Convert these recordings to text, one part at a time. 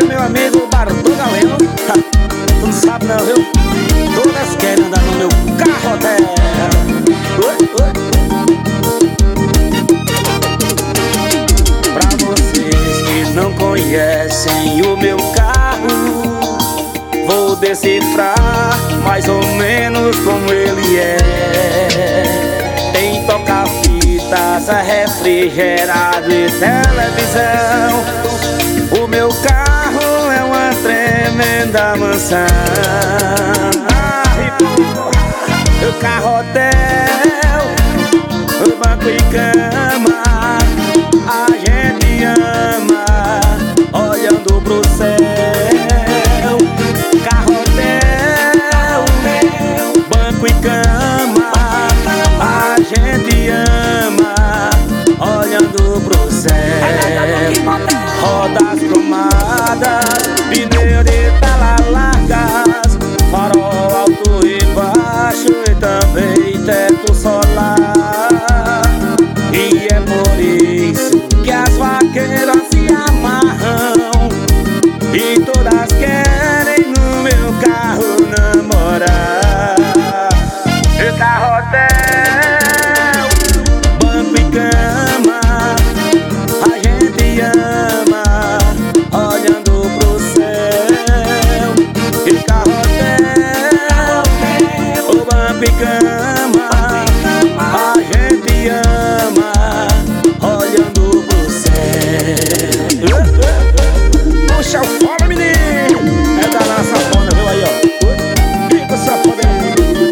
meu amigo Bartô Galeno. Tu não sabe não, viu? Todas querem andar no meu carro até. Oi, oi. Pra vocês que não conhecem o meu carro, vou decifrar mais ou menos como ele é. Tem toca-fitas, refrigerado e televisão. O meu carro é uma tremenda mansão. Meu carro hotel, o banco e cama, a gente ama olhando pro céu. Carro hotel, banco e cama, a gente ama olhando pro céu. Rodas cromadas, pneu de tala largas, farol alto e baixo e também teto solar. E é por isso que as vaqueiras se amarram e todas querem no meu carro namorar. Meu carro hotel, banco e cama, a gente ama olhando pro céu. Meu carro hotel, o banco e cama, a gente ama olhando pro céu. Puxa o fora, menino! É da nossa fona, viu aí, ó. Fica essa foda aí.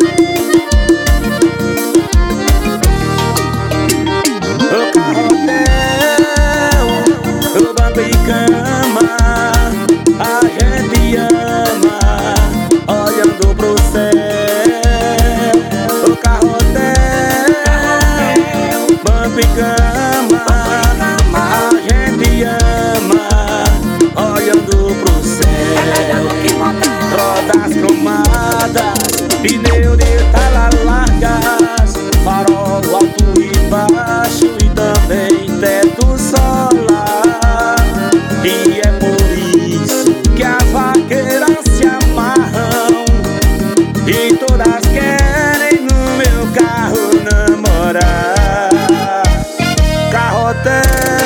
O carro hotel, o banco e cama, a gente ama olhando pro céu. O carro hotel, banco e cama, a gente ama olhando pro céu. Rodas cromadas, pneu de tala largas, farol alto e baixo e também teto solar. E é por isso que as vaqueiras se amarram e todas querem no meu carro namorar. Carro hotel,